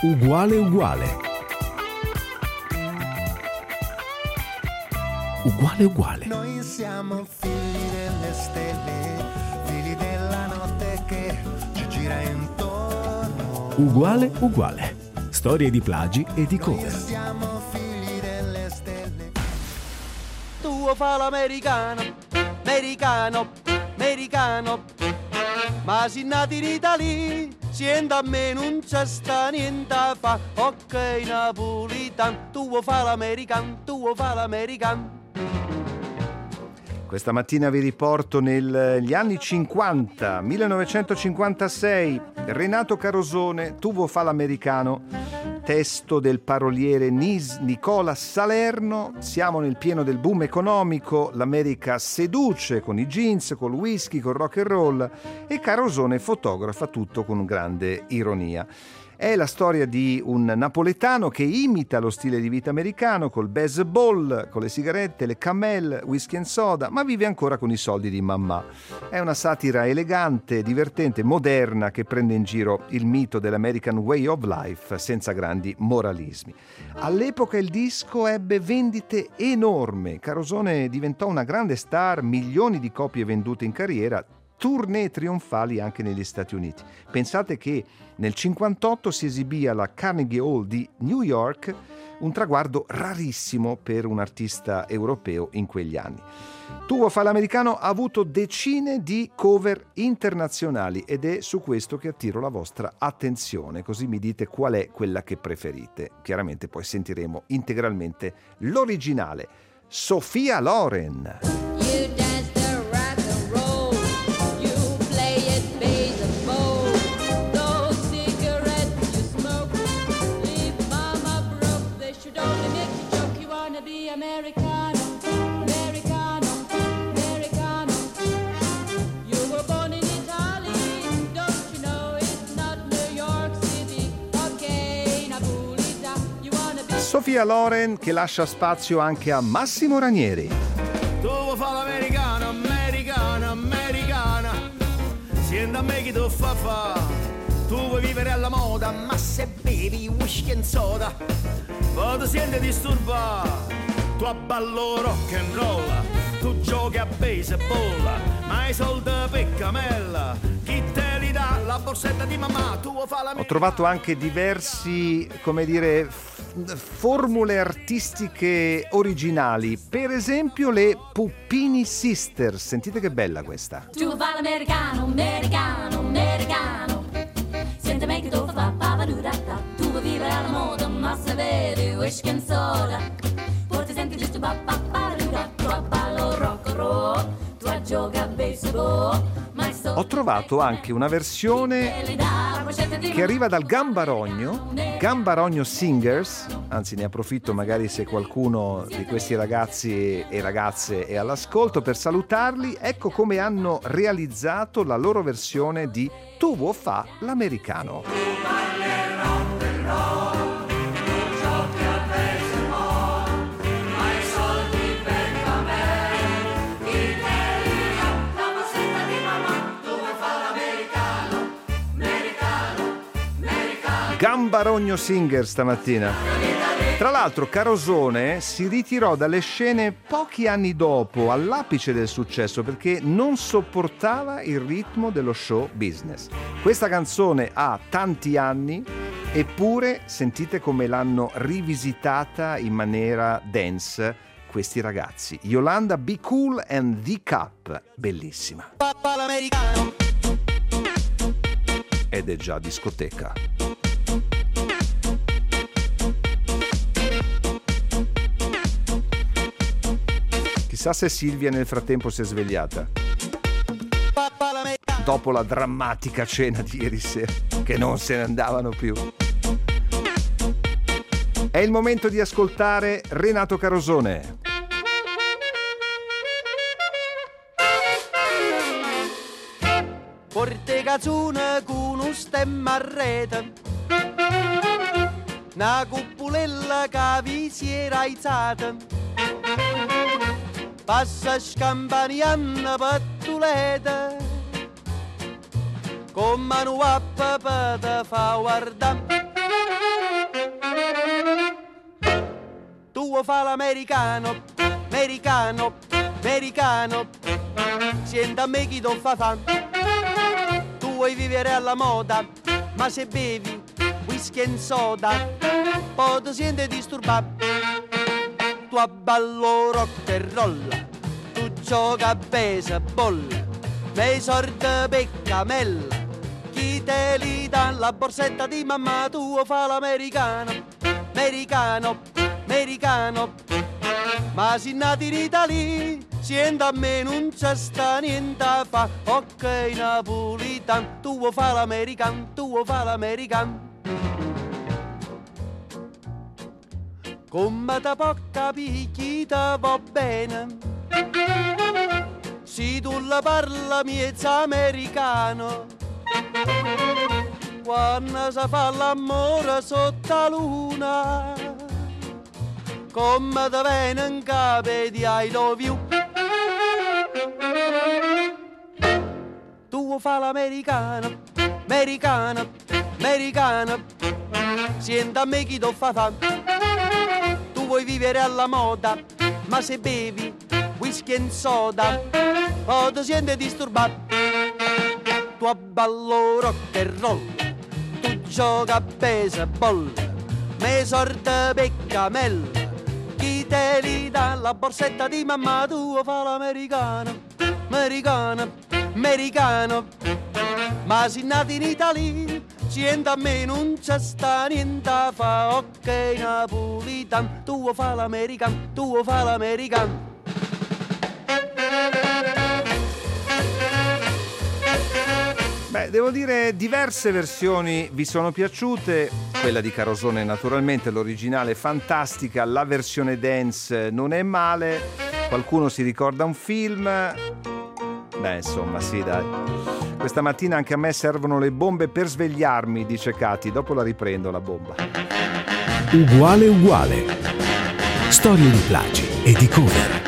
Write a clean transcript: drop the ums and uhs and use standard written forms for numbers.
Uguale uguale. Uguale uguale. Noi siamo figli delle stelle, figli della notte che ci gira intorno. Uguale uguale. Storie di plagi e di Noi cover. siamo figli delle stelle. Tu fa l'americano, americano, americano. Ma si nati in Italia, siendo a me non c'è sta niente a fa. Ok napolitan, tu fa l'americano, tu fa l'americano. Questa mattina vi riporto negli anni 50, 1956, Renato Carosone, Tuvo fa l'americano, testo del paroliere Nicola Salerno. Siamo nel pieno del boom economico, l'America seduce con i jeans, col whisky, col rock and roll e Carosone fotografa tutto con grande ironia. È la storia di un napoletano che imita lo stile di vita americano col baseball, con le sigarette, le Camel, whisky and soda, ma vive ancora con i soldi di mamma. È una satira elegante, divertente, moderna che prende in giro il mito dell'American Way of Life senza grandi moralismi. All'epoca il disco ebbe vendite enormi. Carosone diventò una grande star, milioni di copie vendute in carriera, tournée trionfali anche negli Stati Uniti. Pensate che nel 1958 si esibì alla Carnegie Hall di New York, un traguardo rarissimo per un artista europeo in quegli anni. Tuvo fa l'americano ha avuto decine di cover internazionali ed è su questo che attiro la vostra attenzione, così mi dite qual è quella che preferite. Chiaramente poi sentiremo integralmente l'originale. Sophia Loren. Americano, Americano, Americano. You were born in Italy, don't you know it's not New York City? Okay, Napolita, you wanna be... Sophia Loren che lascia spazio anche a Massimo Ranieri. Tu vuoi fare l'americano, americana, americana. Senti a me che tu fa. Tu vuoi vivere alla moda, ma se bevi whisky and soda, poi ti senti disturbare. Tu abballo rock and roll, tu giochi a baseball, ma i soldi per Camella, chi te li dà? La borsetta di mamma, tu vuoi fare la... Ho trovato anche diversi, come dire, formule artistiche originali, per esempio le Puppini Sisters. Sentite che bella questa. Tu vuoi fare l'americano, americano, americano. Senti me che tu fa papadurata. Tu vuoi vivere alla moda, ma se vedi whisky and soda. Ti senti giusto tu abballo rock and roll, tu gioca a baseball. Ho trovato anche una versione che arriva dal Gambarogno Singers, anzi ne approfitto magari se qualcuno di questi ragazzi e ragazze è all'ascolto per salutarli. Ecco come hanno realizzato la loro versione di Tu vuoi fa l'americano. Gambarogno Singer stamattina. Tra l'altro Carosone si ritirò dalle scene pochi anni dopo, all'apice del successo, perché non sopportava il ritmo dello show business. Questa canzone ha tanti anni, eppure sentite come l'hanno rivisitata in maniera dance questi ragazzi. Yolanda Be Cool and The Cup, bellissima. Papà l'americano. Ed è già discoteca. Chissà se Silvia nel frattempo si è svegliata dopo la drammatica cena di ieri sera, che non se ne andavano più. È il momento di ascoltare Renato Carosone. Porte cazzone con un stemma a rete, una cuppulella che vi si era alzata, passa scampanianna pattuleta, con mano a papà te fa guardare. vuoi fare l'americano, americano, americano, senta a me chi ti fa fan. Tu vuoi vivere alla moda, ma se bevi whisky e soda, poi ti senti disturbato. Tu abballo rock e roll, tu gioca a baseball, me sorte peccamella, chi te li dà la borsetta di mamma, tu fa l'americano, americano, americano, ma si nati in Italia, siendo a me non c'è sta niente a fa, ok napolitan, tu fa l'americano, tu fa l'americano. Come da poca picchita va bene, se tu la parla miezza americano, quando si fa l'amore sotto la luna, come da viene in capo di I love you. Tu fa l'americano, americano, americano, senta a me chi ti fa fan. Tu vuoi vivere alla moda, ma se bevi whisky e soda, o ti senti disturbato. Tu abballo rock e roll, tu gioca a baseball, me sorte peccamella, chi te li dà la borsetta di mamma, tu fa l'americano, americano, americano, ma si nati in Italia, siente a me non c'è sta niente a fa, ok napolitan, tu fa l'americano, tu fa l'americano. Beh, devo dire, diverse versioni vi sono piaciute, quella di Carosone naturalmente, l'originale è fantastica, la versione dance non è male, qualcuno si ricorda un film, beh insomma sì dai. Questa mattina anche a me servono le bombe per svegliarmi, dice Cati, dopo la riprendo la bomba. Uguale uguale. Storie di plagi e di cover.